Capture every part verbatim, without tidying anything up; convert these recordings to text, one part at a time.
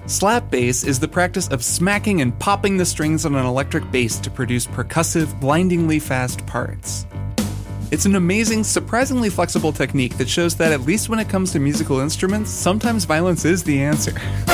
Slap bass is the practice of smacking and popping the strings on an electric bass to produce percussive, blindingly fast parts. It's an amazing, surprisingly flexible technique that shows that, at least when it comes to musical instruments, sometimes violence is the answer.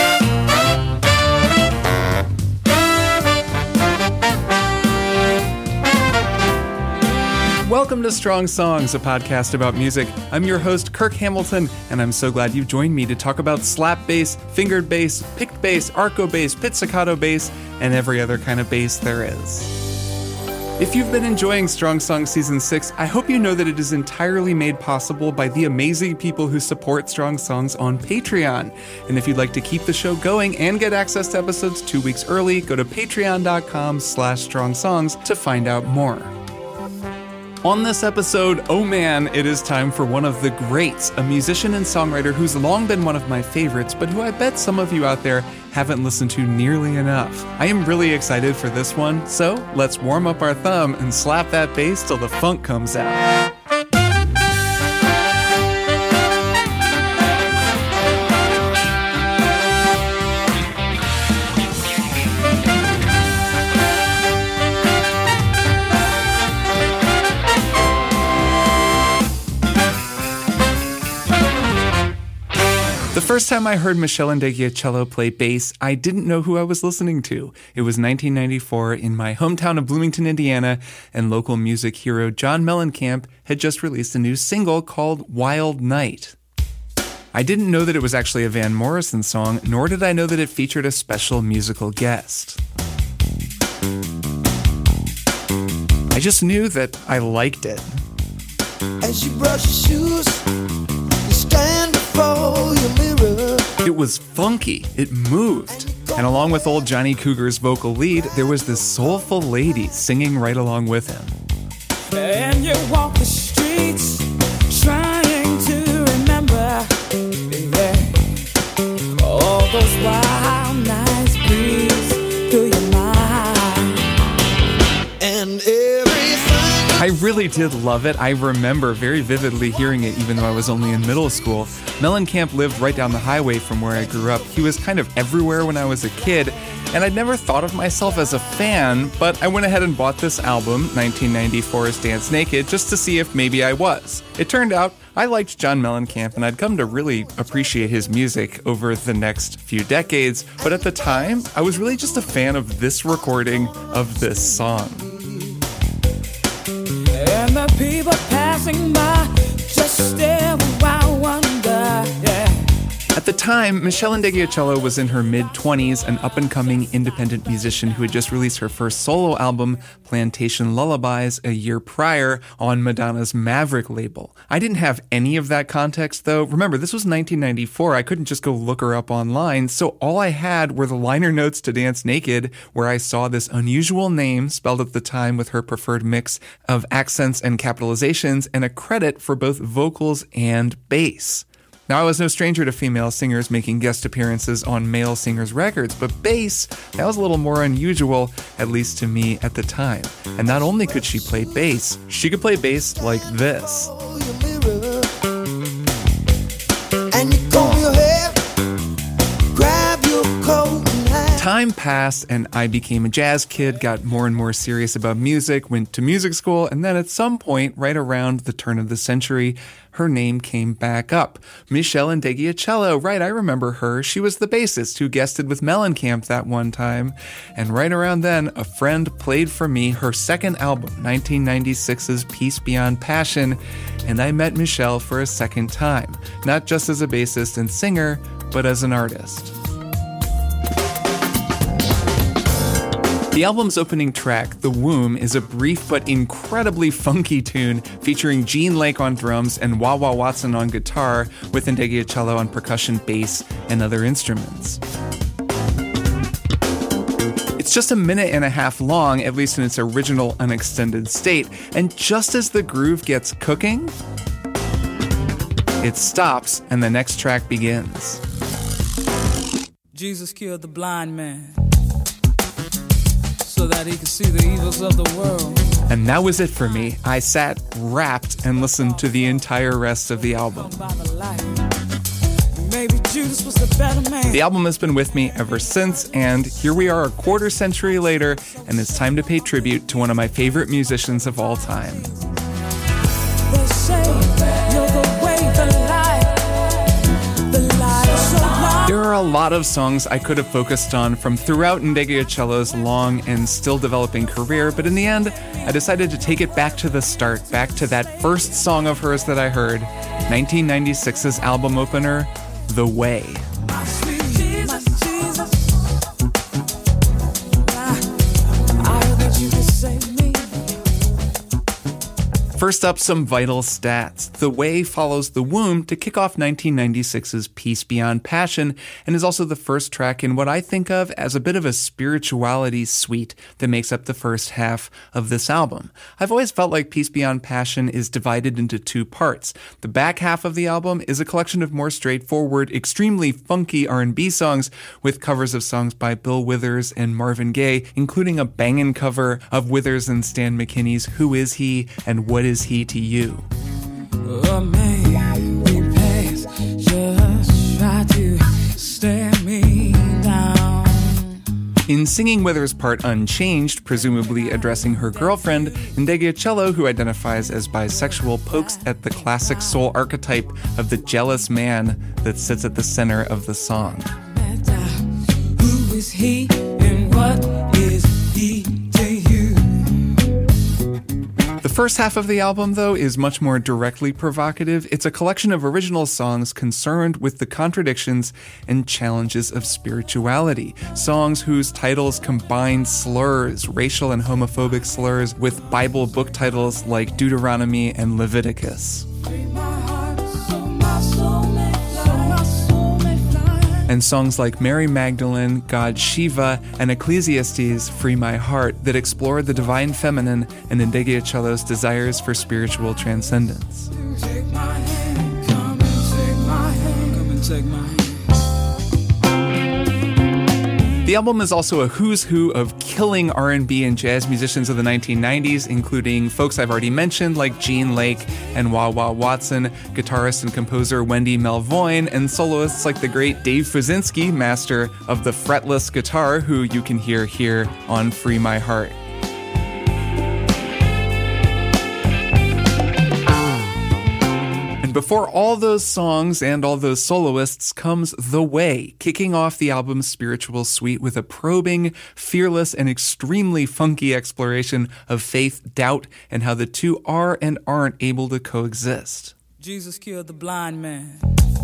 Welcome to Strong Songs, a podcast about music. I'm your host, Kirk Hamilton, and I'm so glad you've joined me to talk about slap bass, fingered bass, picked bass, arco bass, pizzicato bass, and every other kind of bass there is. If you've been enjoying Strong Songs Season six, I hope you know that it is entirely made possible by the amazing people who support Strong Songs on Patreon. And if you'd like to keep the show going and get access to episodes two weeks early, go to patreon.com slash strong songs to find out more. On this episode, oh man, it is time for one of the greats, a musician and songwriter who's long been one of my favorites, but who I bet some of you out there haven't listened to nearly enough. I am really excited for this one, so let's warm up our thumb and slap that bass till the funk comes out. The first time I heard Michel Ndegeocello play bass, I didn't know who I was listening to. It was nineteen ninety-four in my hometown of Bloomington, Indiana, and local music hero John Mellencamp had just released a new single called Wild Night. I didn't know that it was actually a Van Morrison song, nor did I know that it featured a special musical guest. I just knew that I liked it. As you brush your shoes, you stand before your mirror. It was funky, it moved, and along with old Johnny Cougar's vocal lead, there was this soulful lady singing right along with him. And you walk the streets, trying to remember, yeah, all those wild nights breeze through your mind, and everything. I really did love it. I remember very vividly hearing it even though I was only in middle school. Mellencamp lived right down the highway from where I grew up. He was kind of everywhere when I was a kid, and I'd never thought of myself as a fan, but I went ahead and bought this album, nineteen ninety-four's Dance Naked, just to see if maybe I was. It turned out I liked John Mellencamp, and I'd come to really appreciate his music over the next few decades, but at the time, I was really just a fan of this recording of this song. And the people passing by just stare around, wonder, yeah. At the time, Michel Ndegeocello was in her mid-twenties, an up-and-coming independent musician who had just released her first solo album, Plantation Lullabies, a year prior on Madonna's Maverick label. I didn't have any of that context, though. Remember, this was nineteen ninety-four. I couldn't just go look her up online, so all I had were the liner notes to Dance Naked, where I saw this unusual name spelled at the time with her preferred mix of accents and capitalizations, and a credit for both vocals and bass. Now, I was no stranger to female singers making guest appearances on male singers' records, but bass, that was a little more unusual, at least to me at the time. And not only could she play bass, she could play bass like this. And you comb your hair, grab your coat and hat. Time passed and I became a jazz kid, got more and more serious about music, went to music school, and then at some point, right around the turn of the century, her name came back up. Michel Ndegeocello, right, I remember her. She was the bassist who guested with Mellencamp that one time. And right around then, a friend played for me her second album, nineteen ninety-six's Peace Beyond Passion, and I met Michel for a second time, not just as a bassist and singer, but as an artist. The album's opening track, The Womb, is a brief but incredibly funky tune featuring Gene Lake on drums and Wah Wah Watson on guitar, with Ndegeocello on percussion, bass, and other instruments. It's just a minute and a half long, at least in its original unextended state, and just as the groove gets cooking, it stops and the next track begins. Jesus killed the blind man so that he could see the evils of the world. And that was it for me. I sat rapt and listened to the entire rest of the album. Maybe Judas was the better man. The album has been with me ever since, and here we are a quarter century later, and it's time to pay tribute to one of my favorite musicians of all time. They say you're the way, the light, the light is so bright. There are a lot of songs I could have focused on from throughout Ndegeocello's long and still developing career, but in the end, I decided to take it back to the start, back to that first song of hers that I heard, nineteen ninety-six's album opener, The Way. My sweet Jesus, Jesus. I, I heard that you could save me. First up, some vital stats. The Way follows The Womb to kick off nineteen ninety-six's Peace Beyond Passion, and is also the first track in what I think of as a bit of a spirituality suite that makes up the first half of this album. I've always felt like Peace Beyond Passion is divided into two parts. The back half of the album is a collection of more straightforward, extremely funky R and B songs with covers of songs by Bill Withers and Marvin Gaye, including a bangin' cover of Withers and Stan McKinney's Who Is He and What Is He to You? Oh, man, we pass, just try to stare me down. In singing Withers' part Unchanged, presumably addressing her girlfriend, Ndegeocello, who identifies as bisexual, pokes at the classic soul archetype of the jealous man that sits at the center of the song. Who is he and what is he to you? The first half of the album, though, is much more directly provocative. It's a collection of original songs concerned with the contradictions and challenges of spirituality. Songs whose titles combine slurs, racial and homophobic slurs, with Bible book titles like Deuteronomy and Leviticus. And songs like Mary Magdalene, God Shiva, and Ecclesiastes' Free My Heart that explore the divine feminine and Ndegeocello's desires for spiritual transcendence. Take my hand, come and take my hand, come and take my hand. The album is also a who's who of killing R and B and jazz musicians of the nineteen nineties, including folks I've already mentioned like Gene Lake and Wah Wah Watson, guitarist and composer Wendy Melvoin, and soloists like the great Dave Fuszynski, master of the fretless guitar, who you can hear here on Free My Heart. And before all those songs and all those soloists comes The Way, kicking off the album's spiritual suite with a probing, fearless, and extremely funky exploration of faith, doubt, and how the two are and aren't able to coexist. Jesus killed the blind man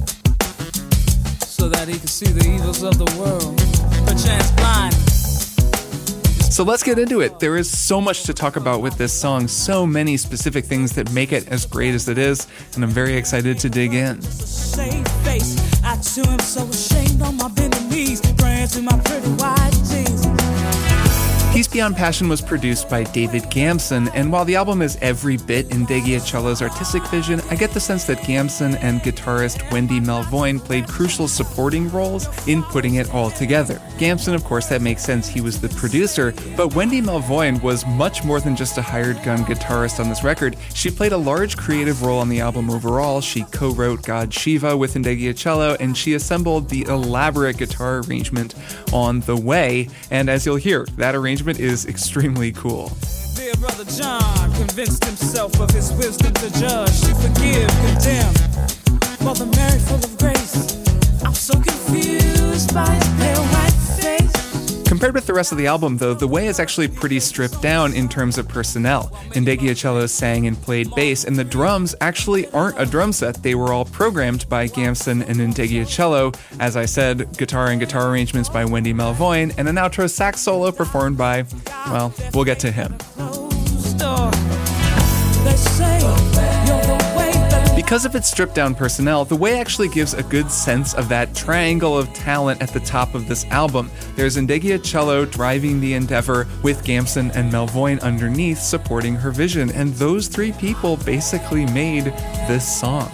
so that he could see the evils of the world, perchance blindness. So let's get into it. There is so much to talk about with this song, so many specific things that make it as great as it is, and I'm very excited to dig in. Save face, I too am so ashamed on my bending knees, praying to my pretty white jeans. Peace Beyond Passion was produced by David Gamson, and while the album is every bit in Ndegeocello's artistic vision, I get the sense that Gamson and guitarist Wendy Melvoin played crucial supporting roles in putting it all together. Gamson, of course, that makes sense, he was the producer, but Wendy Melvoin was much more than just a hired gun guitarist on this record. She played a large creative role on the album overall. She co-wrote God Shiva with Ndegeocello, and she assembled the elaborate guitar arrangement on The Way, and as you'll hear, that arrangement is extremely cool. Dear brother John convinced himself of his wisdom to judge, to forgive, condemn. Mother Mary full of grace, I'm so confused by his pale white face. Compared with the rest of the album, though, The Way is actually pretty stripped down in terms of personnel. Ndegeocello sang and played bass, and the drums actually aren't a drum set. They were all programmed by Gamson and Ndegeocello. As I said, guitar and guitar arrangements by Wendy Melvoin, and an outro sax solo performed by, well, we'll get to him. They say you're the way that Because of its stripped-down personnel, The Way actually gives a good sense of that triangle of talent at the top of this album. There's Ndegeocello driving the endeavor with Gamson and Melvoin underneath supporting her vision, and those three people basically made this song.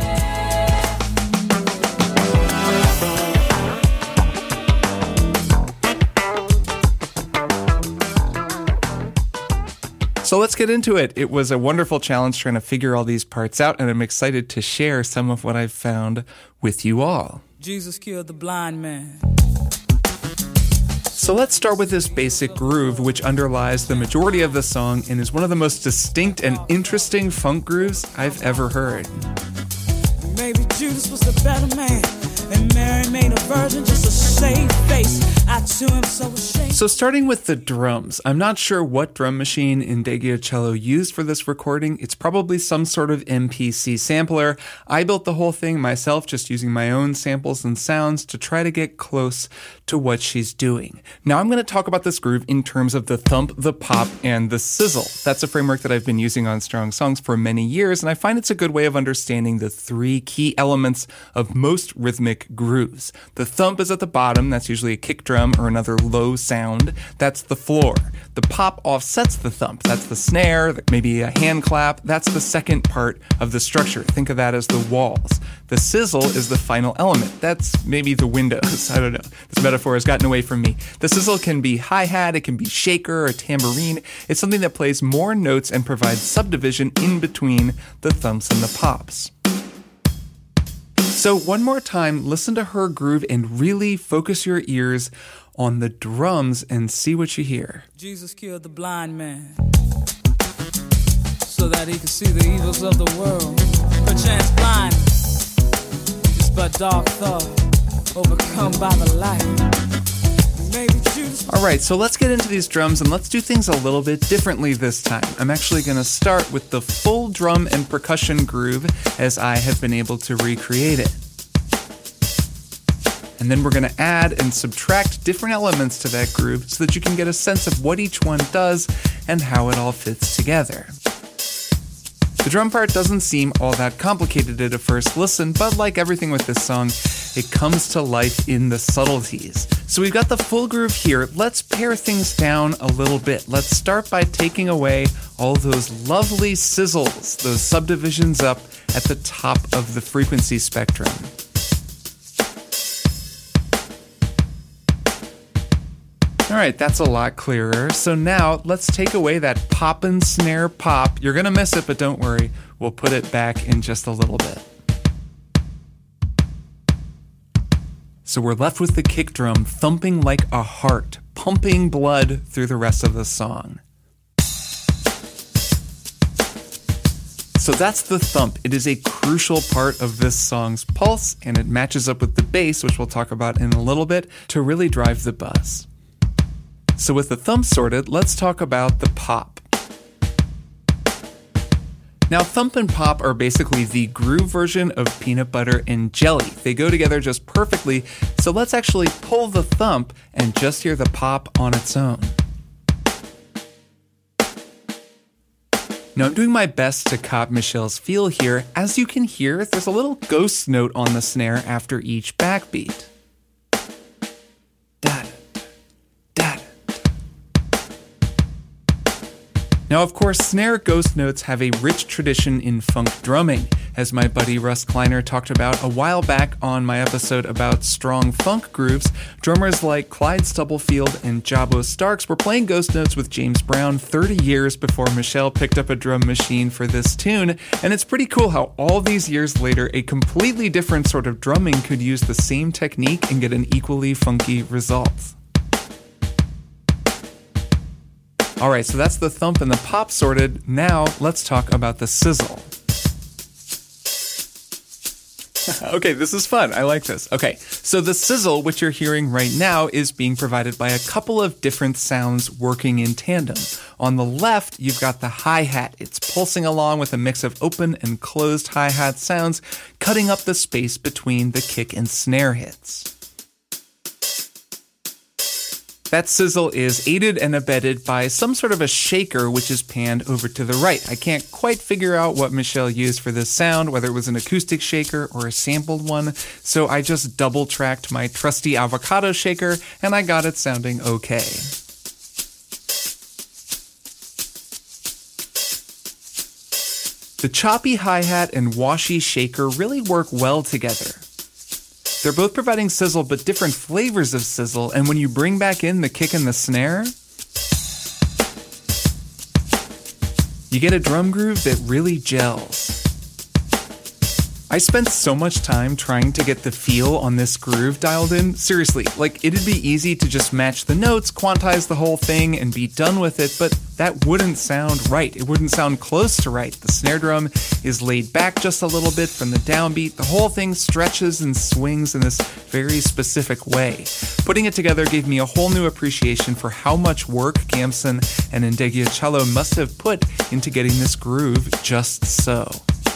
So let's get into it. It was a wonderful challenge trying to figure all these parts out, and I'm excited to share some of what I've found with you all. Jesus killed the blind man. So let's start with this basic groove, which underlies the majority of the song and is one of the most distinct and interesting funk grooves I've ever heard. Maybe Judas was the better man, and Mary made a virgin just to save face. I too am so ashamed. So starting with the drums, I'm not sure what drum machine Indeggio used for this recording. It's probably some sort of M P C sampler. I built the whole thing myself, just using my own samples and sounds to try to get close to what she's doing. Now I'm going to talk about this groove in terms of the thump, the pop, and the sizzle. That's a framework that I've been using on Strong Songs for many years, and I find it's a good way of understanding the three key elements of most rhythmic grooves. The thump is at the bottom. That's usually a kick drum or another low sound. That's the floor. The pop offsets the thump. That's the snare, maybe a hand clap. That's the second part of the structure. Think of that as the walls. The sizzle is the final element. That's maybe the windows. I don't know. This metaphor has gotten away from me. The sizzle can be hi-hat, it can be shaker or tambourine. It's something that plays more notes and provides subdivision in between the thumps and the pops. So one more time, listen to her groove and really focus your ears on the drums and see what you hear. Jesus killed the blind man so that he could see the evils of the world. Perchance blind, just but dark thought, overcome by the light. Maybe Judas. All right, so let's get into these drums and let's do things a little bit differently this time. I'm actually going to start with the full drum and percussion groove as I have been able to recreate it. And then we're going to add and subtract different elements to that groove so that you can get a sense of what each one does and how it all fits together. The drum part doesn't seem all that complicated at a first listen, but like everything with this song, it comes to life in the subtleties. So we've got the full groove here. Let's pare things down a little bit. Let's start by taking away all those lovely sizzles, those subdivisions up at the top of the frequency spectrum. All right, that's a lot clearer. So now let's take away that pop and snare pop. You're gonna miss it, but don't worry. We'll put it back in just a little bit. So we're left with the kick drum thumping like a heart, pumping blood through the rest of the song. So that's the thump. It is a crucial part of this song's pulse, and it matches up with the bass, which we'll talk about in a little bit, to really drive the buzz. So with the thump sorted, let's talk about the pop. Now, thump and pop are basically the groove version of peanut butter and jelly. They go together just perfectly, so let's actually pull the thump and just hear the pop on its own. Now, I'm doing my best to cop Michelle's feel here. As you can hear, there's a little ghost note on the snare after each backbeat. Now, of course, snare ghost notes have a rich tradition in funk drumming. As my buddy Russ Kleiner talked about a while back on my episode about strong funk grooves, drummers like Clyde Stubblefield and Jabo Starks were playing ghost notes with James Brown thirty years before Michelle picked up a drum machine for this tune, and it's pretty cool how all these years later, a completely different sort of drumming could use the same technique and get an equally funky result. All right, so that's the thump and the pop sorted. Now let's talk about the sizzle. Okay, this is fun. I like this. Okay, so the sizzle, which you're hearing right now, is being provided by a couple of different sounds working in tandem. On the left, you've got the hi-hat. It's pulsing along with a mix of open and closed hi-hat sounds, cutting up the space between the kick and snare hits. That sizzle is aided and abetted by some sort of a shaker, which is panned over to the right. I can't quite figure out what Michelle used for this sound, whether it was an acoustic shaker or a sampled one, so I just double-tracked my trusty avocado shaker, and I got it sounding okay. The choppy hi-hat and washy shaker really work well together. They're both providing sizzle, but different flavors of sizzle, and when you bring back in the kick and the snare, you get a drum groove that really gels. I spent so much time trying to get the feel on this groove dialed in. Seriously, like it'd be easy to just match the notes, quantize the whole thing, and be done with it, but that wouldn't sound right. It wouldn't sound close to right. The snare drum is laid back just a little bit from the downbeat. The whole thing stretches and swings in this very specific way. Putting it together gave me a whole new appreciation for how much work Gamson and Ndegeocello must have put into getting this groove just so.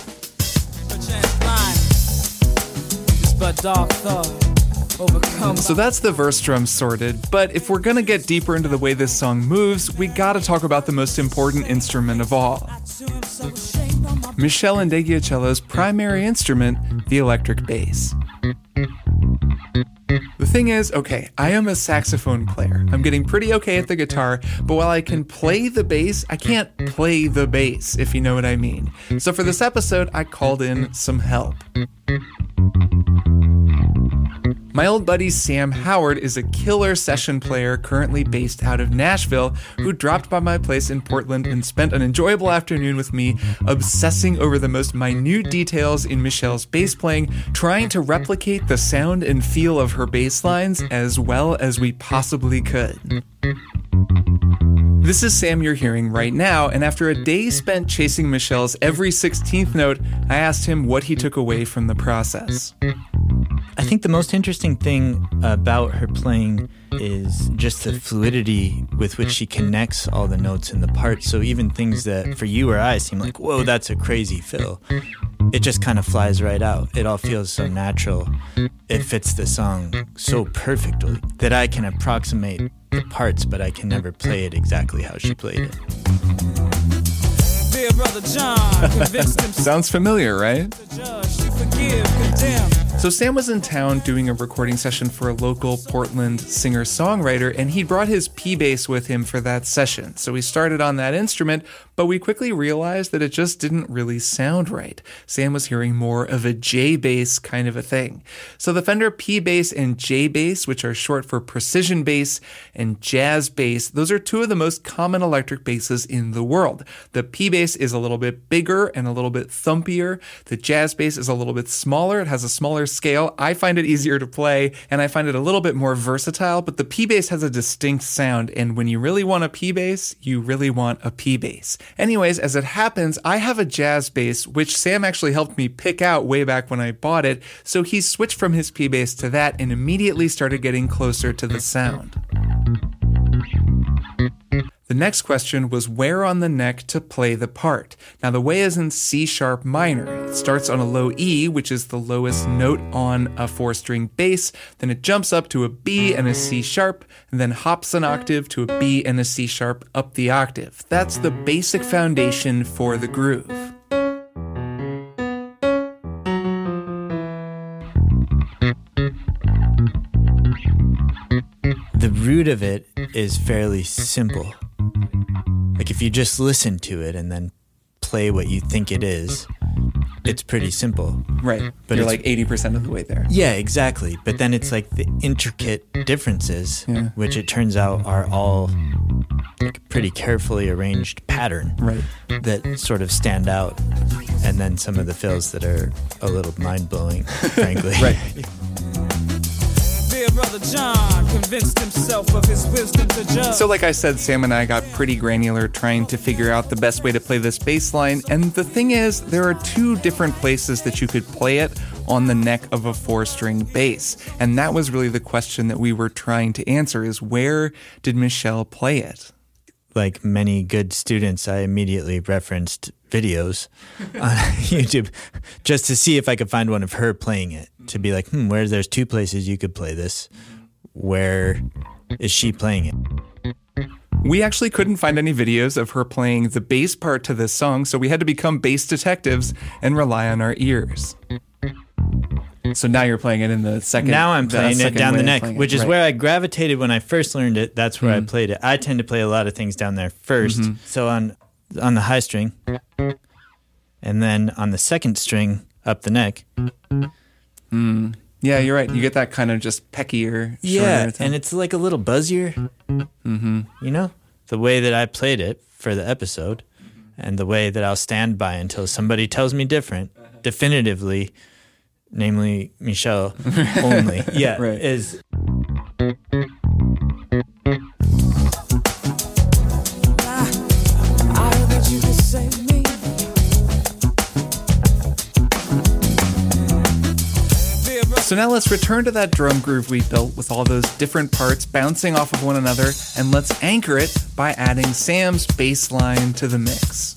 But dark thought overcome. So that's the verse drum sorted, but if we're gonna get deeper into the way this song moves, we gotta talk about the most important instrument of all. Meshell Ndegeocello's primary instrument, the electric bass. The thing is, okay, I am a saxophone player. I'm getting pretty okay at the guitar, but while I can play the bass, I can't play the bass, if you know what I mean. So for this episode, I called in some help. My old buddy Sam Howard is a killer session player currently based out of Nashville who dropped by my place in Portland and spent an enjoyable afternoon with me obsessing over the most minute details in Meshell's bass playing, trying to replicate the sound and feel of her bass lines as well as we possibly could. This is Sam you're hearing right now, and after a day spent chasing Meshell's every sixteenth note, I asked him what he took away from the process. I think the most interesting thing about her playing is just the fluidity with which she connects all the notes in the parts. So even things that for you or I seem like, whoa, that's a crazy fill, it just kind of flies right out. It all feels so natural. It fits the song so perfectly that I can approximate the parts, but I can never play it exactly how she played it. Dear brother John convinced himself. Sounds familiar, right? The judge to forgive, condemn. So Sam was in town doing a recording session for a local Portland singer-songwriter, and he brought his P-bass with him for that session. So we started on that instrument, but we quickly realized that it just didn't really sound right. Sam was hearing more of a J-bass kind of a thing. So the Fender P-bass and J-bass, which are short for precision bass and jazz bass, those are two of the most common electric basses in the world. The P-bass is a little bit bigger and a little bit thumpier. The jazz bass is a little bit smaller. It has a smaller scale. I find it easier to play, and I find it a little bit more versatile, but the P-bass has a distinct sound, and when you really want a P-bass, you really want a P-bass. Anyways, as it happens, I have a jazz bass, which Sam actually helped me pick out way back when I bought it, so he switched from his P-bass to that and immediately started getting closer to the sound. The next question was where on the neck to play the part. Now the way is in C sharp minor. It starts on a low E, which is the lowest note on a four-string bass, then it jumps up to a B and a C sharp, and then hops an octave to a B and a C sharp up the octave. That's the basic foundation for the groove. The root of it is fairly simple. Like if you just listen to it and then play what you think it is, it's pretty simple. Right, but you're like eighty percent of the way there. Yeah, exactly. But then it's like the intricate differences, yeah. which it turns out are all like a pretty carefully arranged pattern, right, that sort of stand out. And then some of the fills that are a little mind-blowing, frankly. Right. Brother John convinced himself of his wisdom to judge. So like I said, Sam and I got pretty granular trying to figure out the best way to play this bass line, and the thing is, there are two different places that you could play it on the neck of a four-string bass, and that was really the question that we were trying to answer, is where did Meshell play it? Like many good students, I immediately referenced videos on YouTube just to see if I could find one of her playing it, to be like, hmm, where there's two places you could play this. Where is she playing it? We actually couldn't find any videos of her playing the bass part to this song, so we had to become bass detectives and rely on our ears. So now you're playing it in the second. Now I'm playing it down the neck, which is right. where I gravitated when I first learned it. That's where mm. I played it. I tend to play a lot of things down there first. Mm-hmm. So on on the high string, and then on the second string up the neck. Mm. Yeah, you're right. You get that kind of just peckier. Yeah, and it's like a little buzzier. Mm-hmm. You know, the way that I played it for the episode, and the way that I'll stand by until somebody tells me different. Uh-huh. definitively, namely Michelle only, yeah, right. is... So now let's return to that drum groove we built with all those different parts bouncing off of one another, and let's anchor it by adding Sam's bass line to the mix.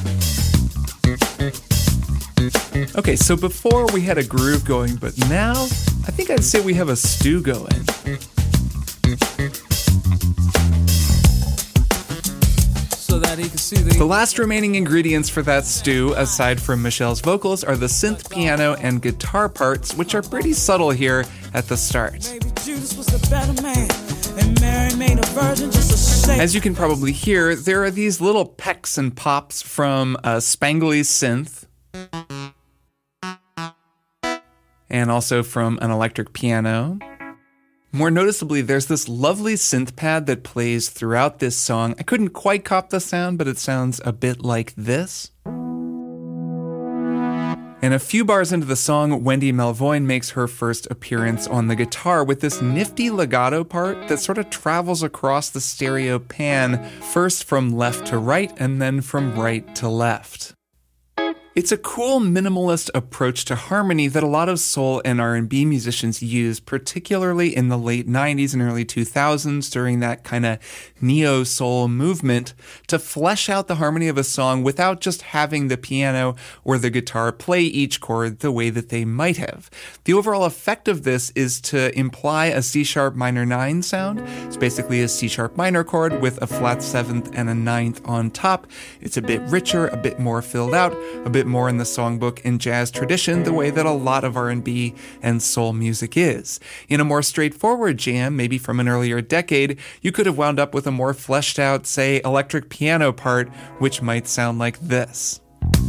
Okay, so before we had a groove going, but now I think I'd say we have a stew going. So that he can see the... The last remaining ingredients for that stew, aside from Michelle's vocals, are the synth, piano, and guitar parts, which are pretty subtle here at the start. Maybe Judas was the better man, and Mary made a virgin just to say... As you can probably hear, there are these little pecks and pops from uh, Spangly's synth, and also from an electric piano. More noticeably, there's this lovely synth pad that plays throughout this song. I couldn't quite cop the sound, but it sounds a bit like this. And a few bars into the song, Wendy Melvoin makes her first appearance on the guitar with this nifty legato part that sort of travels across the stereo pan, first from left to right and then from right to left. It's a cool minimalist approach to harmony that a lot of soul and R and B musicians use, particularly in the late nineties and early two thousands during that kind of neo-soul movement, to flesh out the harmony of a song without just having the piano or the guitar play each chord the way that they might have. The overall effect of this is to imply a C-sharp minor nine sound. It's basically a C-sharp minor chord with a flat seventh and a ninth on top. It's a bit richer, a bit more filled out, a bit more in the songbook and jazz tradition, the way that a lot of R and B and soul music is. In a more straightforward jam, maybe from an earlier decade, you could have wound up with a more fleshed out, say, electric piano part, which might sound like this.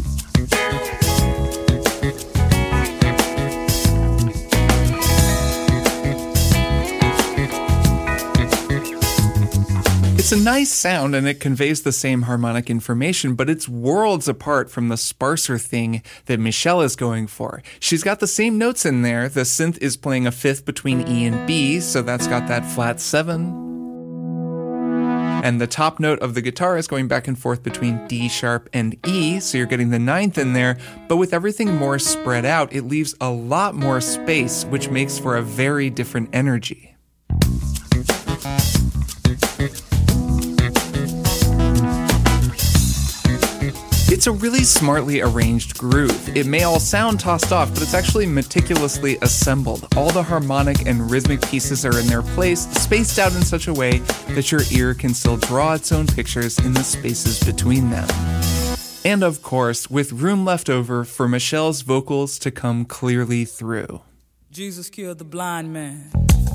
It's a nice sound and it conveys the same harmonic information, but it's worlds apart from the sparser thing that Michelle is going for. She's got the same notes in there. The synth is playing a fifth between E and B, so that's got that flat seven. And the top note of the guitar is going back and forth between D sharp and E, so you're getting the ninth in there, but with everything more spread out, it leaves a lot more space, which makes for a very different energy. It's a really smartly arranged groove. It may all sound tossed off, but it's actually meticulously assembled. All the harmonic and rhythmic pieces are in their place, spaced out in such a way that your ear can still draw its own pictures in the spaces between them. And of course, with room left over for Michelle's vocals to come clearly through. Jesus killed the blind man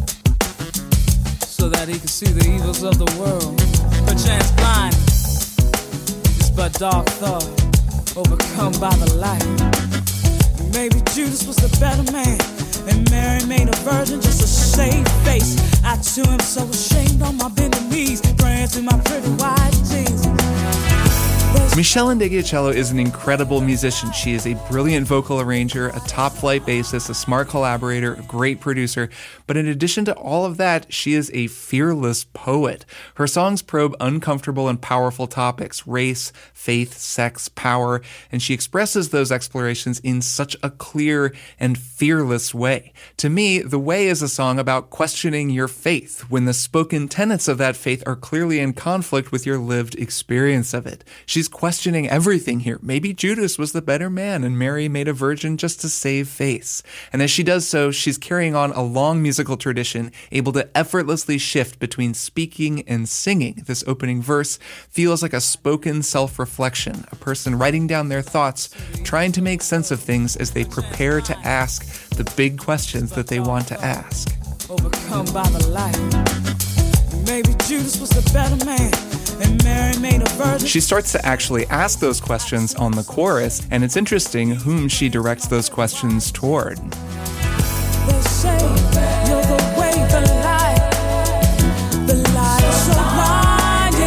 so that he could see the evils of the world. Perchance blind but dark thought, overcome by the light. Maybe Judas was the better man, and Mary made a virgin just to save face. I too am so ashamed on my bending knees, praying through my pretty white jeans. Michelle Ndegeocello is an incredible musician. She is a brilliant vocal arranger, a top-flight bassist, a smart collaborator, a great producer. But in addition to all of that, she is a fearless poet. Her songs probe uncomfortable and powerful topics, race, faith, sex, power, and she expresses those explorations in such a clear and fearless way. To me, The Way is a song about questioning your faith, when the spoken tenets of that faith are clearly in conflict with your lived experience of it. She's questioning everything here. Maybe Judas was the better man and Mary made a virgin just to save face. And as she does so, she's carrying on a long musical tradition, able to effortlessly shift between speaking and singing. This opening verse feels like a spoken self-reflection, a person writing down their thoughts, trying to make sense of things as they prepare to ask the big questions that they want to ask. Overcome by the light. Maybe Judas was the better man, and Mary made a virgin. She starts to actually ask those questions on the chorus, and it's interesting whom she directs those questions toward. They say you're the way, the light. The light is so blinding.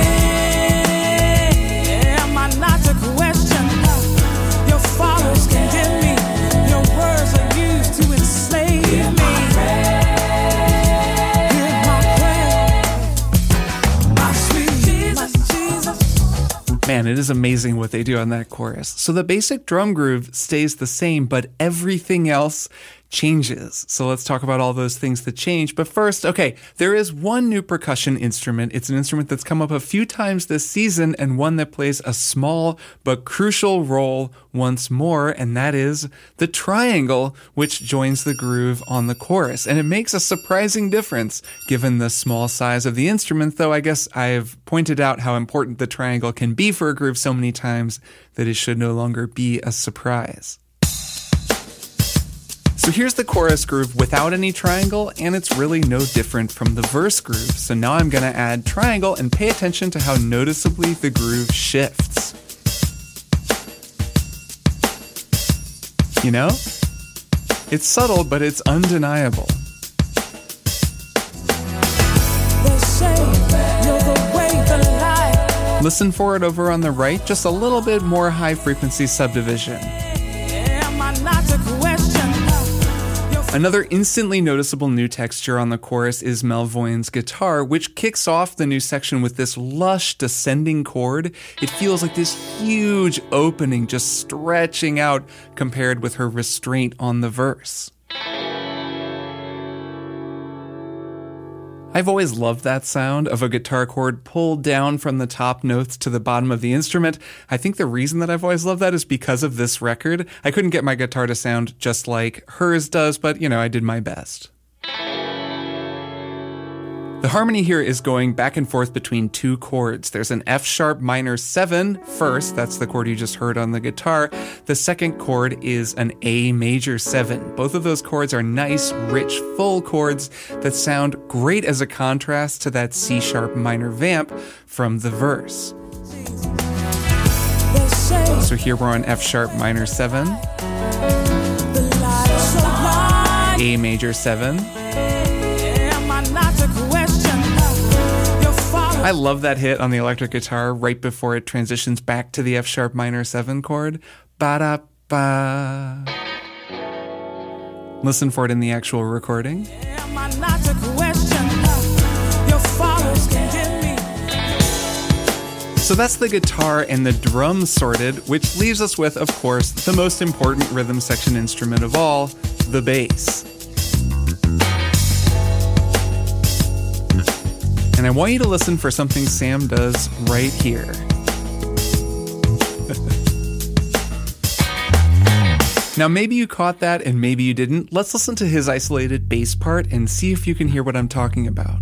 Am I not to question? Your followers condemn me. Man, it is amazing what they do on that chorus. So the basic drum groove stays the same, but everything else changes. So let's talk about all those things that change. But first, okay, there is one new percussion instrument. It's an instrument that's come up a few times this season and one that plays a small but crucial role once more, and that is the triangle, which joins the groove on the chorus. And it makes a surprising difference given the small size of the instrument, though I guess I've pointed out how important the triangle can be for a groove so many times that it should no longer be a surprise. So here's the chorus groove without any triangle, and it's really no different from the verse groove. So now I'm going to add triangle and pay attention to how noticeably the groove shifts. You know? It's subtle, but it's undeniable. They say you're the way, the light. Listen for it over on the right, just a little bit more high-frequency subdivision. Am I not to question? Another instantly noticeable new texture on the chorus is Malvoisin's guitar, which kicks off the new section with this lush descending chord. It feels like this huge opening just stretching out compared with her restraint on the verse. I've always loved that sound of a guitar chord pulled down from the top notes to the bottom of the instrument. I think the reason that I've always loved that is because of this record. I couldn't get my guitar to sound just like hers does, but, you know, I did my best. The harmony here is going back and forth between two chords. There's an F sharp minor seven first, that's the chord you just heard on the guitar. The second chord is an A major seven. Both of those chords are nice, rich, full chords that sound great as a contrast to that C sharp minor vamp from the verse. So here we're on F sharp minor seven, A major seven. I love that hit on the electric guitar right before it transitions back to the F sharp minor seven chord. Ba-da-ba. Listen for it in the actual recording. Am I not to question? Your fathers condemn me. So that's the guitar and the drums sorted, which leaves us with, of course, the most important rhythm section instrument of all, the bass. And I want you to listen for something Sam does right here. Now, maybe you caught that and maybe you didn't. Let's listen to his isolated bass part and see if you can hear what I'm talking about.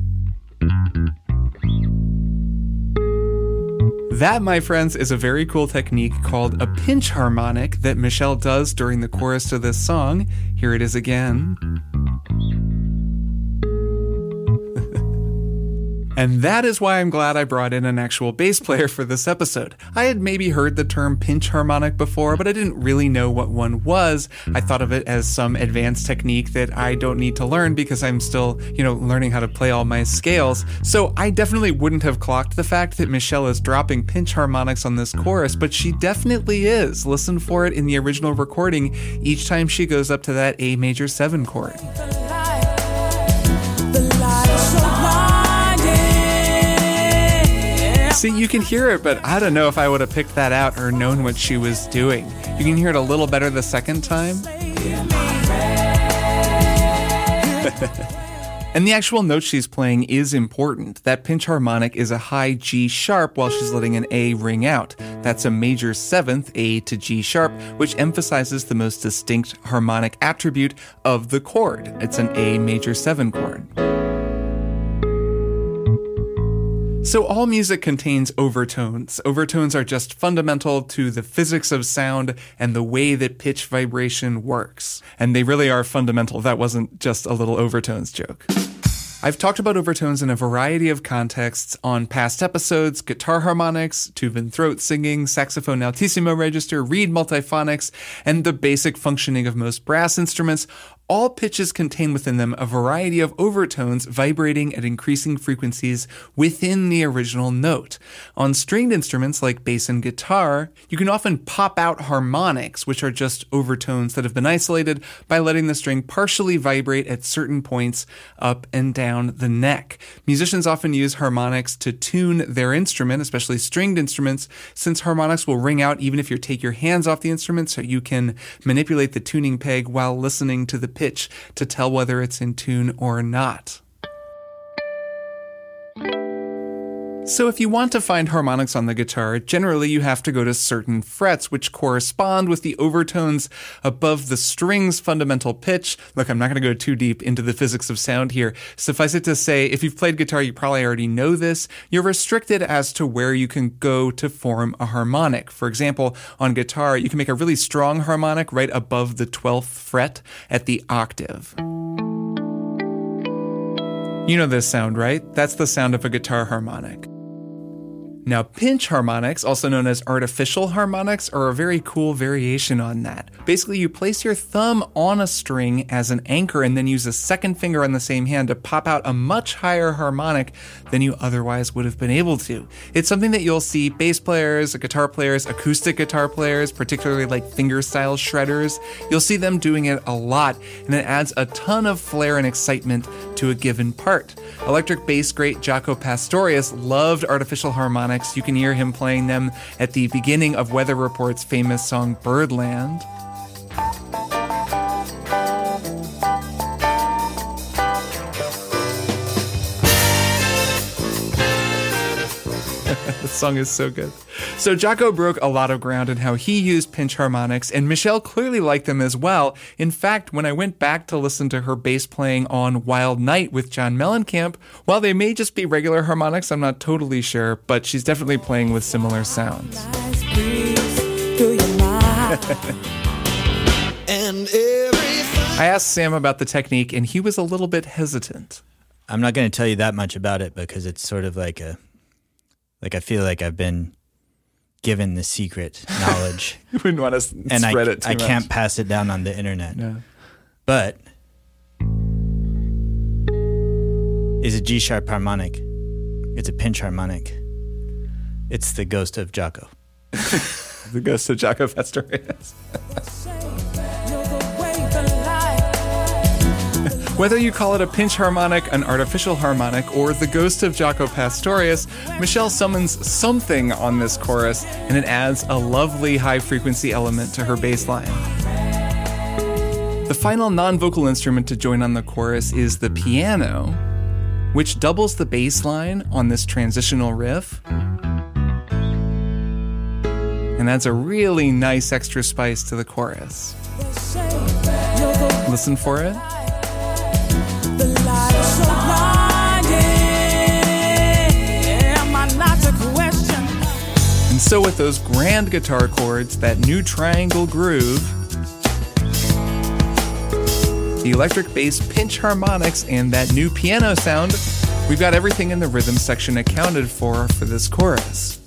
That, my friends, is a very cool technique called a pinch harmonic that Michelle does during the chorus to this song. Here it is again. And that is why I'm glad I brought in an actual bass player for this episode. I had maybe heard the term pinch harmonic before, but I didn't really know what one was. I thought of it as some advanced technique that I don't need to learn because I'm still, you know, learning how to play all my scales. So I definitely wouldn't have clocked the fact that Michelle is dropping pinch harmonics on this chorus, but she definitely is. Listen for it in the original recording each time she goes up to that A major seven chord. See, you can hear it, but I don't know if I would have picked that out or known what she was doing. You can hear it a little better the second time. And the actual note she's playing is important. That pinch harmonic is a high G sharp while she's letting an A ring out. That's a major seventh, A to G sharp, which emphasizes the most distinct harmonic attribute of the chord. It's an A major seven chord. So all music contains overtones. Overtones are just fundamental to the physics of sound and the way that pitch vibration works. And they really are fundamental. That wasn't just a little overtones joke. I've talked about overtones in a variety of contexts on past episodes: guitar harmonics, tube and throat singing, saxophone altissimo register, reed multiphonics, and the basic functioning of most brass instruments. All pitches contain within them a variety of overtones vibrating at increasing frequencies within the original note. On stringed instruments like bass and guitar, you can often pop out harmonics, which are just overtones that have been isolated by letting the string partially vibrate at certain points up and down the neck. Musicians often use harmonics to tune their instrument, especially stringed instruments, since harmonics will ring out even if you take your hands off the instrument, so you can manipulate the tuning peg while listening to the pitch to tell whether it's in tune or not. So if you want to find harmonics on the guitar, generally you have to go to certain frets, which correspond with the overtones above the string's fundamental pitch. Look, I'm not going to go too deep into the physics of sound here. Suffice it to say, if you've played guitar, you probably already know this. You're restricted as to where you can go to form a harmonic. For example, on guitar, you can make a really strong harmonic right above the twelfth fret at the octave. You know this sound, right? That's the sound of a guitar harmonic. Now, pinch harmonics, also known as artificial harmonics, are a very cool variation on that. Basically, you place your thumb on a string as an anchor and then use a second finger on the same hand to pop out a much higher harmonic than you otherwise would have been able to. It's something that you'll see bass players, guitar players, acoustic guitar players, particularly like fingerstyle shredders. You'll see them doing it a lot, and it adds a ton of flair and excitement to a given part. Electric bass great Jaco Pastorius loved artificial harmonics. You can hear him playing them at the beginning of Weather Report's famous song Birdland. The song is so good. So Jaco broke a lot of ground in how he used pinch harmonics, and Michelle clearly liked them as well. In fact, when I went back to listen to her bass playing on Wild Night with John Mellencamp, while they may just be regular harmonics, I'm not totally sure, but she's definitely playing with similar sounds. And everything. I asked Sam about the technique, and he was a little bit hesitant. I'm not going to tell you that much about it because it's sort of like a, like I feel like I've been given the secret knowledge. You wouldn't want to and spread I, it too I much. can't pass it down on the internet. No. But is a G sharp harmonic. It's a pinch harmonic. It's the ghost of Jaco. The ghost of Jaco Pastorius. Whether you call it a pinch harmonic, an artificial harmonic, or the ghost of Jaco Pastorius, Michelle summons something on this chorus, and it adds a lovely high-frequency element to her bass line. The final non-vocal instrument to join on the chorus is the piano, which doubles the bass line on this transitional riff, and adds a really nice extra spice to the chorus. Listen for it. The lights so blinding. Am I not to question? And so with those grand guitar chords, that new triangle groove, the electric bass pinch harmonics, and that new piano sound, we've got everything in the rhythm section accounted for for this chorus.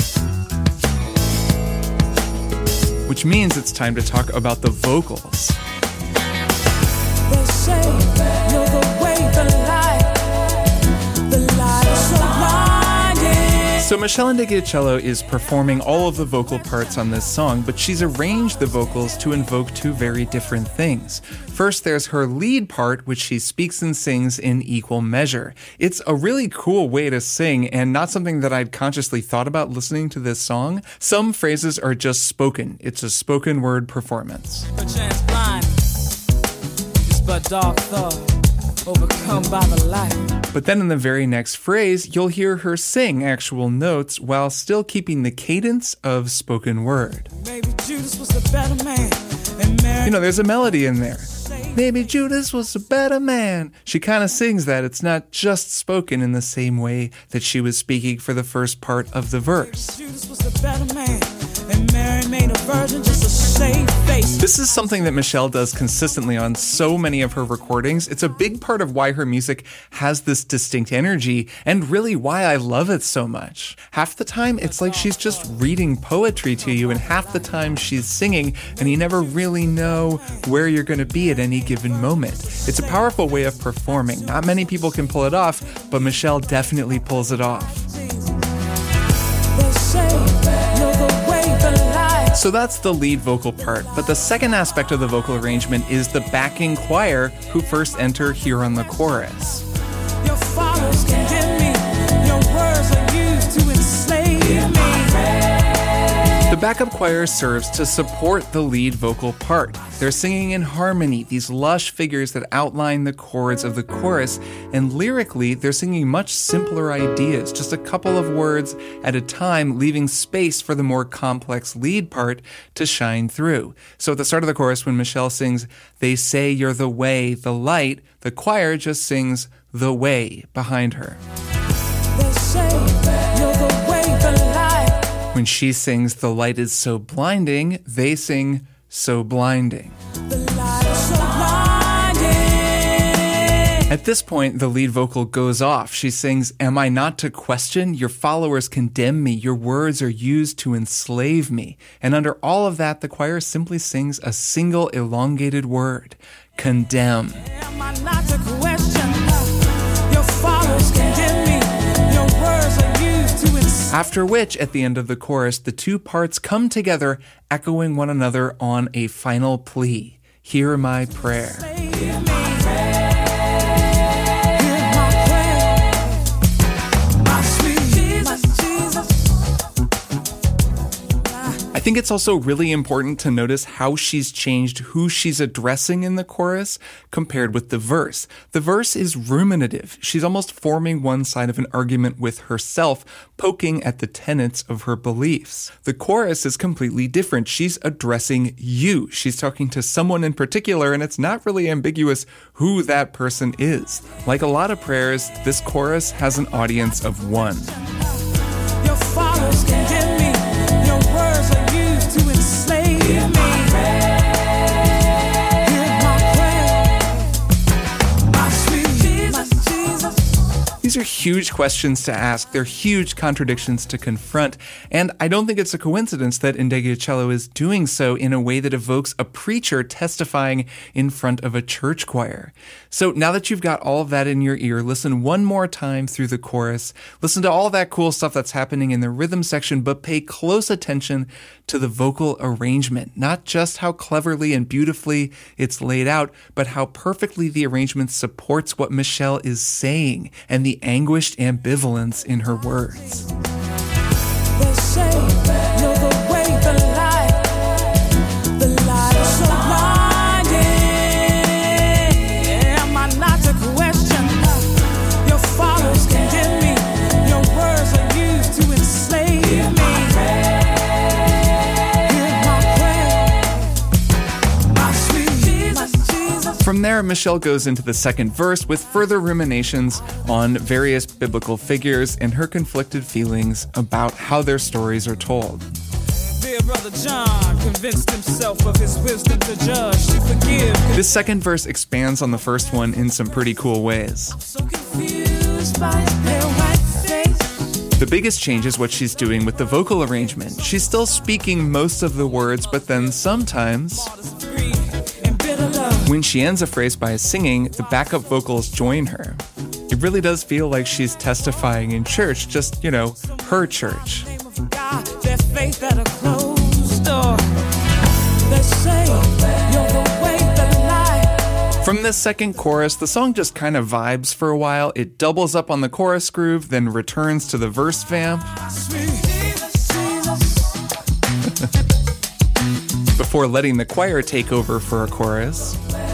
Which means it's time to talk about the vocals. They say you're the way, the light, the light so blinding. So Michelle Ndegeocello is performing all of the vocal parts on this song, but she's arranged the vocals to invoke two very different things. First, there's her lead part, which she speaks and sings in equal measure. It's a really cool way to sing, and not something that I'd consciously thought about listening to this song. Some phrases are just spoken. It's a spoken word performance. Perchance blind, it's but dark thought, overcome by the light. But then in the very next phrase, you'll hear her sing actual notes while still keeping the cadence of spoken word. Maybe Judas was the better man, and Mary. You know, there's a melody in there. Maybe Judas was a better man. She kind of sings that. It's not just spoken in the same way that she was speaking for the first part of the verse. Judas was the better man, And Mary made a virgin just to save face. This is something that Michelle does consistently on so many of her recordings. It's a big part of why her music has this distinct energy and really why I love it so much. Half the time, it's like she's just reading poetry to you, and half the time she's singing, and you never really know where you're going to be at any given moment. It's a powerful way of performing. Not many people can pull it off, but Michelle definitely pulls it off. So that's the lead vocal part, but the second aspect of the vocal arrangement is the backing choir who first enter here on the chorus. Your fathers condemn me, your words are used to enslave me. The backup choir serves to support the lead vocal part. They're singing in harmony, these lush figures that outline the chords of the chorus, and lyrically, they're singing much simpler ideas, just a couple of words at a time, leaving space for the more complex lead part to shine through. So at the start of the chorus, when Michelle sings, "They say you're the way, the light," the choir just sings "the way" behind her. They say you're the way, the light. When she sings "the light is so blinding," they sing "so blinding." The light is so blinding. At this point, the lead vocal goes off. She sings, "Am I not to question? Your followers condemn me. Your words are used to enslave me." And under all of that, the choir simply sings a single elongated word, condemn. Am I not to question? Your followers condemn me. Your words are used to enslave me. After which, at the end of the chorus, the two parts come together, echoing one another on a final plea. Hear my prayer. Hear my prayer. My sweet Jesus, Jesus. I think it's also really important to notice how she's changed who she's addressing in the chorus compared with the verse. The verse is ruminative. She's almost forming one side of an argument with herself, poking at the tenets of her beliefs. The chorus is completely different. She's addressing you. She's talking to someone in particular, and it's not really ambiguous who that person is. Like a lot of prayers, this chorus has an audience of one. Your fathers condemn me. Your words are used to enslave me. Hear my prayer. My sweet Jesus, Jesus. These are huge questions to ask. They're huge contradictions to confront. And I don't think it's a coincidence that Ndegeocello is doing so in a way that evokes a preacher testifying in front of a church choir. So now that you've got all of that in your ear, listen one more time through the chorus. Listen to all that cool stuff that's happening in the rhythm section, but pay close attention to the vocal arrangement. Not just how cleverly and beautifully it's laid out, but how perfectly the arrangement supports what Michelle is saying and the anguished ambivalence in her words. They say you're the way, the light. The light is so blinding. Am I not to question? Your fathers condemn me. Your words are used to enslave me. Hear my prayer. My sweet Jesus, Jesus. From there, Michelle goes into the second verse with further ruminations on various biblical figures and her conflicted feelings about how their stories are told. Dear brother John convinced himself of his wisdom to judge, to forgive. This second verse expands on the first one in some pretty cool ways. So confused by his pale white face. The biggest change is what she's doing with the vocal arrangement. She's still speaking most of the words, but then sometimes, when she ends a phrase by singing, the backup vocals join her. It really does feel like she's testifying in church, just, you know, her church. Their faith at a closed door. They say you're the way, the light. From this second chorus, the song just kind of vibes for a while. It doubles up on the chorus groove, then returns to the verse vamp. Before letting the choir take over for a chorus.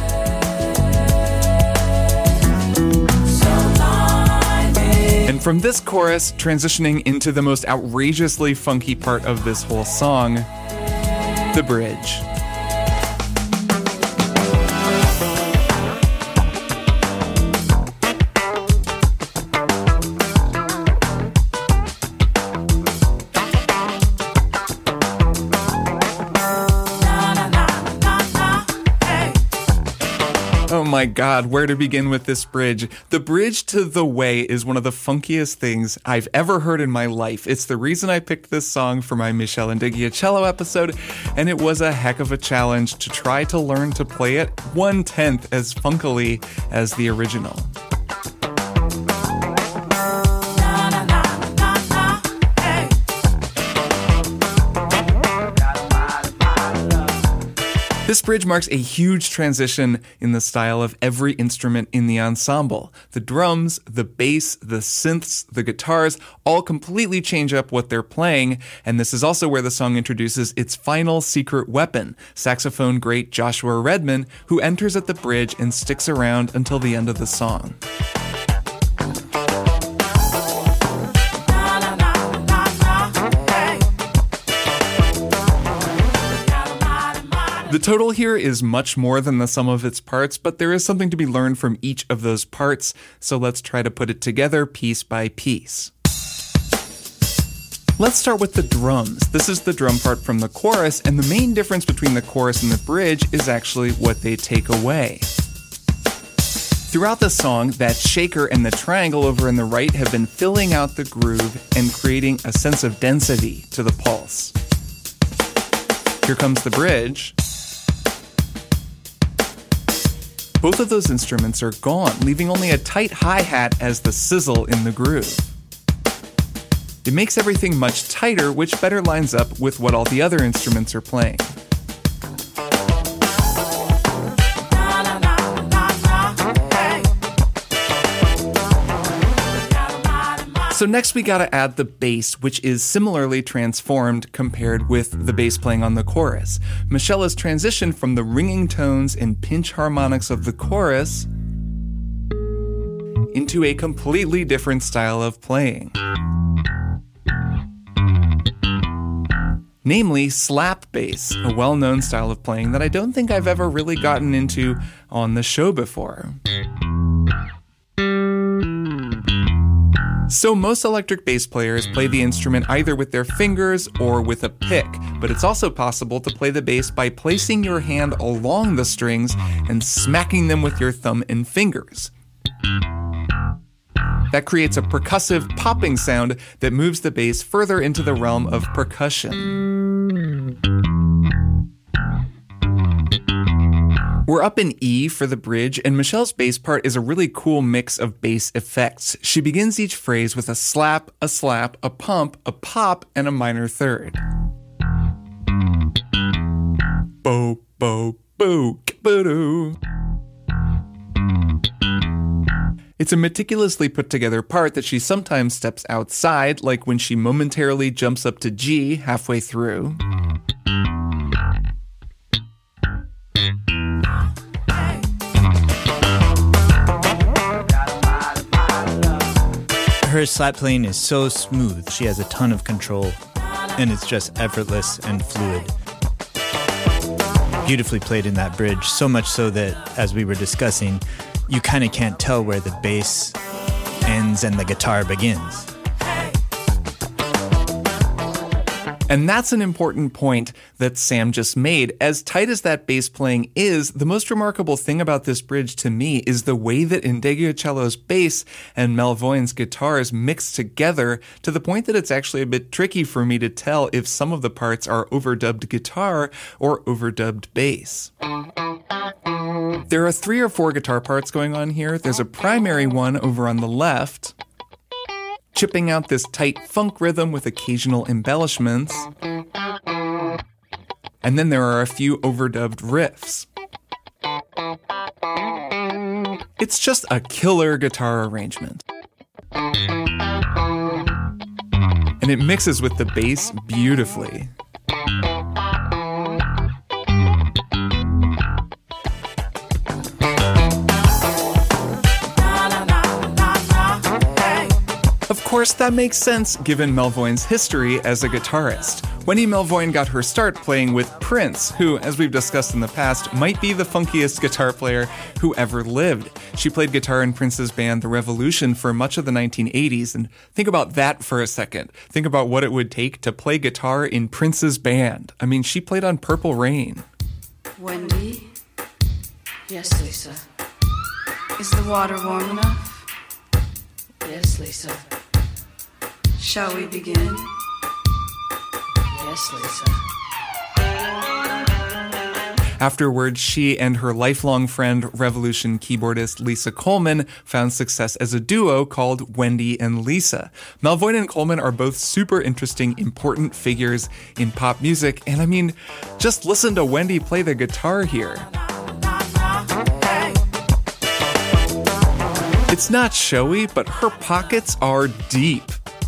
And from this chorus, transitioning into the most outrageously funky part of this whole song, the bridge. my God, where to begin with this bridge? The bridge to The Way is one of the funkiest things I've ever heard in my life. It's the reason I picked this song for my Michelle Indignacello episode, and it was a heck of a challenge to try to learn to play it one-tenth as funkily as the original. This bridge marks a huge transition in the style of every instrument in the ensemble. The drums, the bass, the synths, the guitars all completely change up what they're playing, and this is also where the song introduces its final secret weapon, saxophone great Joshua Redman, who enters at the bridge and sticks around until the end of the song. The total here is much more than the sum of its parts, but there is something to be learned from each of those parts, so let's try to put it together piece by piece. Let's start with the drums. This is the drum part from the chorus, and the main difference between the chorus and the bridge is actually what they take away. Throughout the song, that shaker and the triangle over in the right have been filling out the groove and creating a sense of density to the pulse. Here comes the bridge. Both of those instruments are gone, leaving only a tight hi-hat as the sizzle in the groove. It makes everything much tighter, which better lines up with what all the other instruments are playing. So next we gotta add the bass, which is similarly transformed compared with the bass playing on the chorus. Michelle has transitioned from the ringing tones and pinch harmonics of the chorus into a completely different style of playing. Namely, slap bass, a well-known style of playing that I don't think I've ever really gotten into on the show before. So most electric bass players play the instrument either with their fingers or with a pick, but it's also possible to play the bass by placing your hand along the strings and smacking them with your thumb and fingers. That creates a percussive popping sound that moves the bass further into the realm of percussion. We're up in E for the bridge, and Michelle's bass part is a really cool mix of bass effects. She begins each phrase with a slap, a slap, a pump, a pop, and a minor third. Bo, bo, boo, ba-doo. It's a meticulously put together part that she sometimes steps outside, like when she momentarily jumps up to G halfway through. Her slap playing is so smooth. She has a ton of control, and it's just effortless and fluid. Beautifully played in that bridge, so much so that, as we were discussing, you kind of can't tell where the bass ends and the guitar begins. And that's an important point that Sam just made. As tight as that bass playing is, the most remarkable thing about this bridge to me is the way that Indignacello's bass and Melvoin's guitars mix together to the point that it's actually a bit tricky for me to tell if some of the parts are overdubbed guitar or overdubbed bass. There are three or four guitar parts going on here. There's a primary one over on the left, chipping out this tight funk rhythm with occasional embellishments. And then there are a few overdubbed riffs. It's just a killer guitar arrangement. And it mixes with the bass beautifully. Of course, that makes sense given Melvoin's history as a guitarist. Wendy Melvoin got her start playing with Prince, who, as we've discussed in the past, might be the funkiest guitar player who ever lived. She played guitar in Prince's band The Revolution for much of the nineteen eighties, and think about that for a second. Think about what it would take to play guitar in Prince's band. I mean, she played on Purple Rain. Wendy? Yes, Lisa. Is the water warm enough? Yes, Lisa. Shall we begin? Yes, Lisa. Afterwards, she and her lifelong friend, Revolution keyboardist Lisa Coleman, found success as a duo called Wendy and Lisa. Melvoin and Coleman are both super interesting, important figures in pop music, and I mean, just listen to Wendy play the guitar here. It's not showy, but her pockets are deep.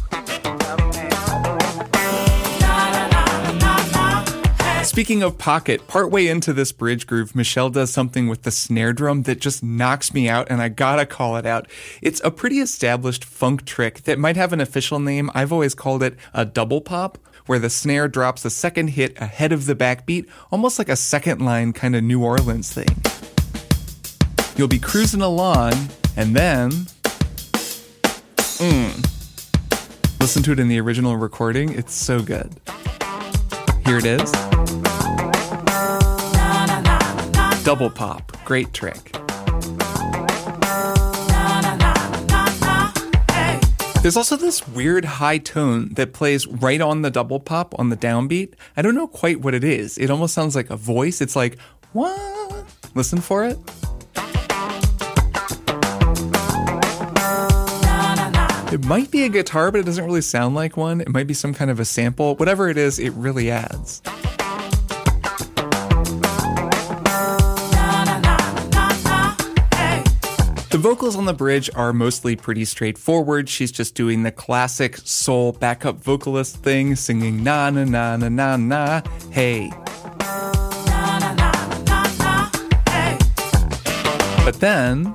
Speaking of pocket, partway into this bridge groove, Michelle does something with the snare drum that just knocks me out, and I gotta call it out. It's a pretty established funk trick that might have an official name. I've always called it a double pop, where the snare drops a second hit ahead of the backbeat, almost like a second line kind of New Orleans thing. You'll be cruising along, and then... Mmm. Listen to it in the original recording. It's so good. Here it is. Double pop. Great trick. There's also this weird high tone that plays right on the double pop on the downbeat. I don't know quite what it is. It almost sounds like a voice. It's like, what? Listen for it. It might be a guitar, but it doesn't really sound like one. It might be some kind of a sample. Whatever it is, it really adds. The vocals on the bridge are mostly pretty straightforward. She's just doing the classic soul backup vocalist thing, singing na na na na na na, hey. But then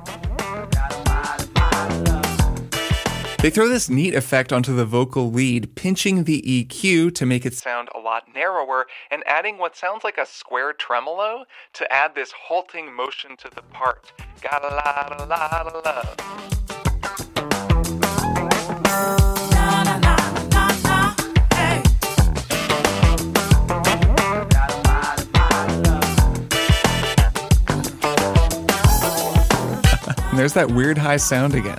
they throw this neat effect onto the vocal lead, pinching the E Q to make it sound a lot narrower and adding what sounds like a square tremolo to add this halting motion to the part. Got a lot, a lot of love. And there's that weird high sound again.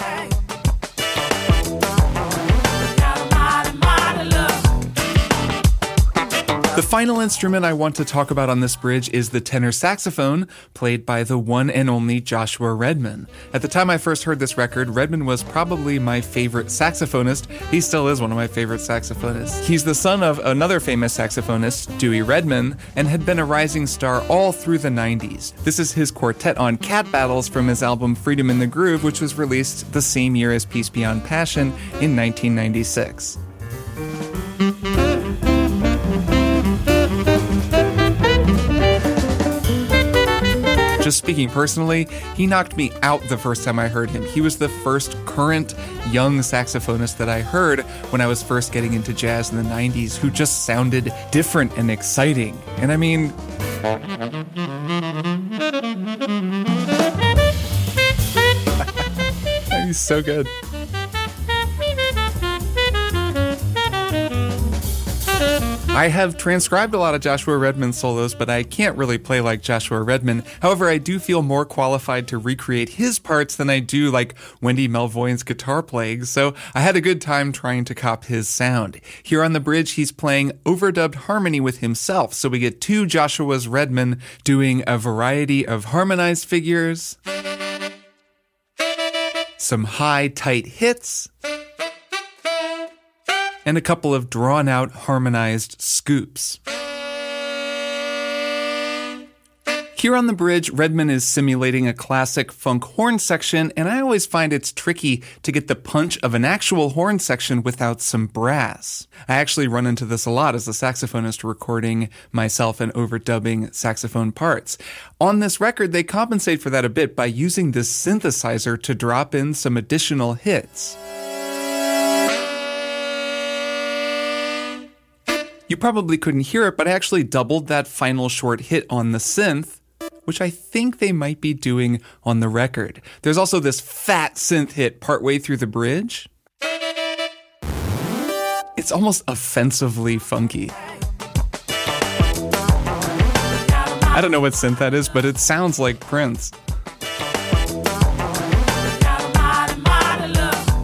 The final instrument I want to talk about on this bridge is the tenor saxophone, played by the one and only Joshua Redman. At the time I first heard this record, Redman was probably my favorite saxophonist. He still is one of my favorite saxophonists. He's the son of another famous saxophonist, Dewey Redman, and had been a rising star all through the nineties. This is his quartet on Cat Battles from his album Freedom in the Groove, which was released the same year as Peace Beyond Passion in nineteen ninety-six. Just speaking personally, he knocked me out the first time I heard him. He was the first current young saxophonist that I heard when I was first getting into jazz in the nineties, who just sounded different and exciting. And I mean... he's so good. I have transcribed a lot of Joshua Redman solos, but I can't really play like Joshua Redman. However, I do feel more qualified to recreate his parts than I do like Wendy Melvoin's guitar playing, so I had a good time trying to cop his sound. Here on the bridge, he's playing overdubbed harmony with himself, so we get two Joshua's Redman doing a variety of harmonized figures, some high, tight hits, and a couple of drawn-out, harmonized scoops. Here on the bridge, Redman is simulating a classic funk horn section, and I always find it's tricky to get the punch of an actual horn section without some brass. I actually run into this a lot as a saxophonist recording myself and overdubbing saxophone parts. On this record, they compensate for that a bit by using this synthesizer to drop in some additional hits. You probably couldn't hear it, but I actually doubled that final short hit on the synth, which I think they might be doing on the record. There's also this fat synth hit partway through the bridge. It's almost offensively funky. I don't know what synth that is, but it sounds like Prince.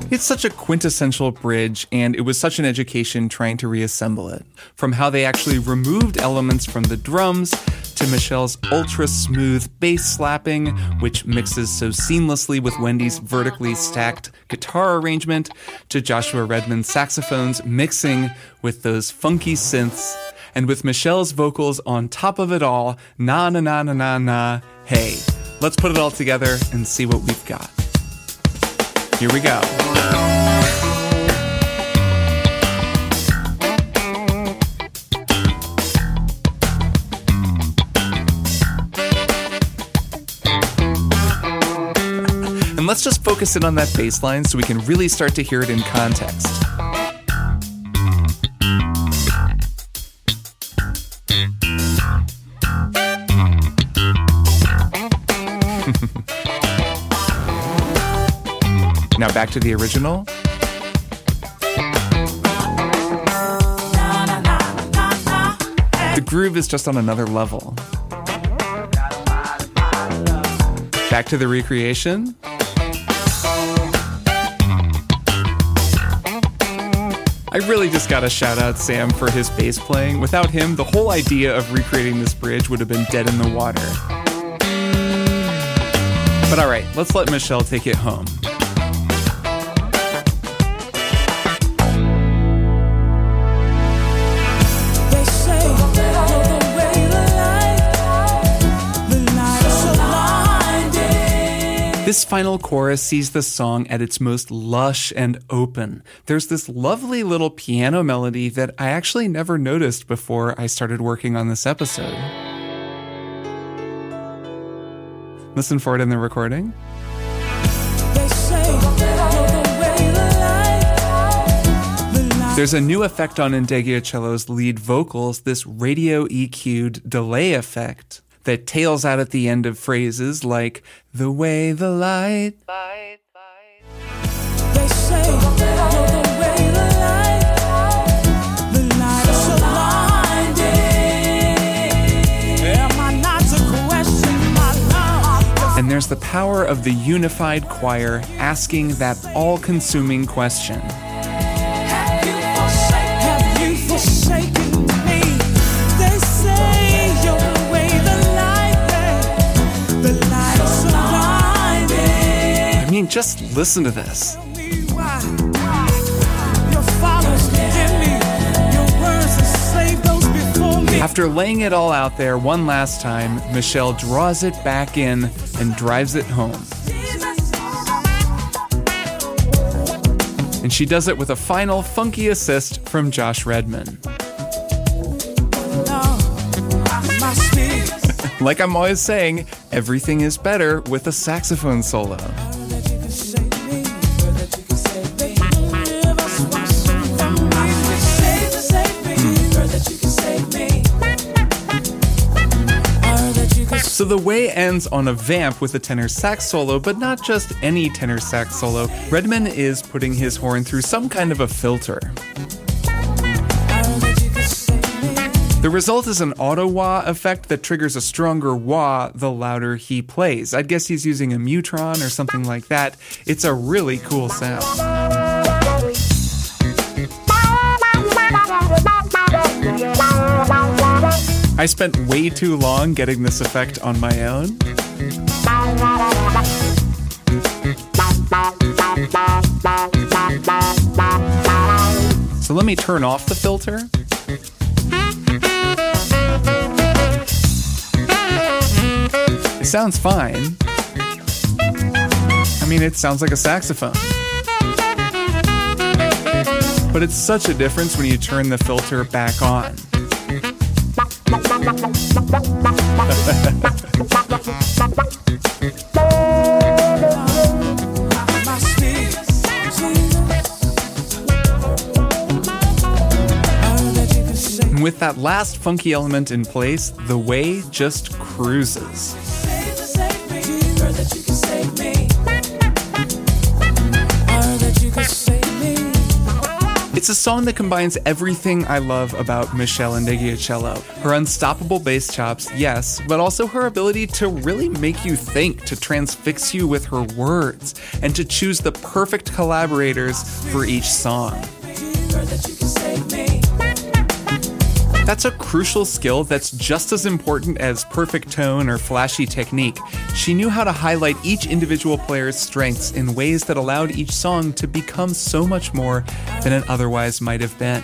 It's such a quintessential bridge, and it was such an education trying to reassemble it. From how they actually removed elements from the drums, to Michelle's ultra-smooth bass slapping, which mixes so seamlessly with Wendy's vertically stacked guitar arrangement, to Joshua Redman's saxophones mixing with those funky synths, and with Michelle's vocals on top of it all, na na na na na na, hey, let's put it all together and see what we've got. Here we go. And let's just focus in on that bass line so we can really start to hear it in context. Now back to the original. The groove is just on another level. Back to the recreation. I really just gotta shout out Sam for his bass playing. Without him, the whole idea of recreating this bridge would have been dead in the water. But alright, let's let Michelle take it home. This final chorus sees the song at its most lush and open. There's this lovely little piano melody that I actually never noticed before I started working on this episode. Listen for it in the recording. There's a new effect on Ndegeocello's lead vocals, this radio E Q'd delay effect that tails out at the end of phrases like, the way the light. light, light. They say, the way the light, the light is so blinding. Am I not to question my love? And there's the power of the unified choir asking that all-consuming question. Have you forsaken, have you forsaken me? They say you're the way the I mean, just listen to this. After laying it all out there one last time, Michelle draws it back in and drives it home. And she does it with a final funky assist from Josh Redman. Like I'm always saying, everything is better with a saxophone solo. So the way ends on a vamp with a tenor sax solo, but not just any tenor sax solo. Redman is putting his horn through some kind of a filter. The result is an auto-wah effect that triggers a stronger wah the louder he plays. I'd guess he's using a Mutron or something like that. It's a really cool sound. I spent way too long getting this effect on my own. So let me turn off the filter. It sounds fine. I mean, it sounds like a saxophone. But it's such a difference when you turn the filter back on. And with that last funky element in place, the way just cruises. It's a song that combines everything I love about Michelle Ndegeocello. Her unstoppable bass chops, yes, but also her ability to really make you think, to transfix you with her words, and to choose the perfect collaborators for each song. That's a crucial skill that's just as important as perfect tone or flashy technique. She knew how to highlight each individual player's strengths in ways that allowed each song to become so much more than it otherwise might have been.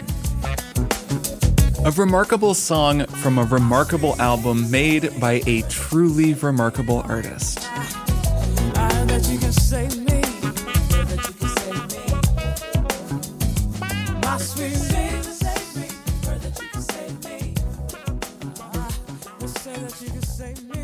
A remarkable song from a remarkable album made by a truly remarkable artist. I bet you can save me. I bet you can save me. My sweet baby, save me. I bet you can save me. I say that you can save me.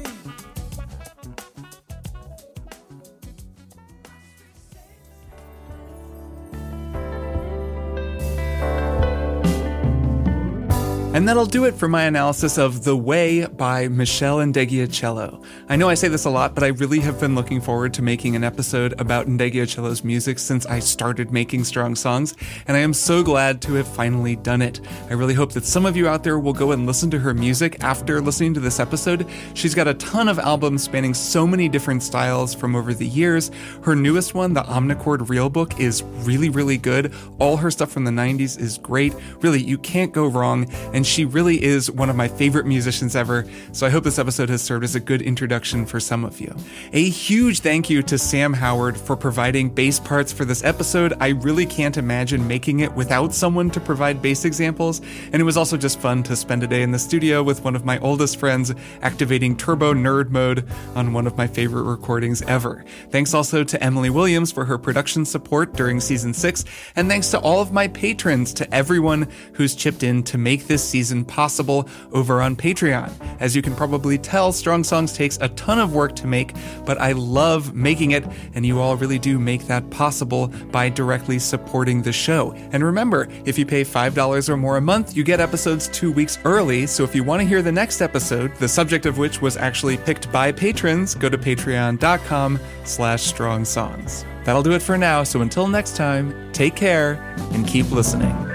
And that'll do it for my analysis of The Way by Michelle Ndegeocello. I know I say this a lot, but I really have been looking forward to making an episode about Ndegeocello's music since I started making Strong Songs, and I am so glad to have finally done it. I really hope that some of you out there will go and listen to her music after listening to this episode. She's got a ton of albums spanning so many different styles from over the years. Her newest one, the Omnichord Real Book, is really, really good. All her stuff from the nineties is great. Really, you can't go wrong, and she really is one of my favorite musicians ever, so I hope this episode has served as a good introduction for some of you. A huge thank you to Sam Howard for providing bass parts for this episode. I really can't imagine making it without someone to provide bass examples, and it was also just fun to spend a day in the studio with one of my oldest friends activating turbo nerd mode on one of my favorite recordings ever. Thanks also to Emily Williams for her production support during season six, and thanks to all of my patrons, to everyone who's chipped in to make this season possible over on Patreon. As you can probably tell, Strong Songs takes a ton of work to make, but I love making it, and you all really do make that possible by directly supporting the show. And remember, if you pay five dollars or more a month, you get episodes two weeks early, so if you want to hear the next episode, the subject of which was actually picked by patrons, go to patreon.com slash strong songs. That'll do it for now, so until next time, take care and keep listening.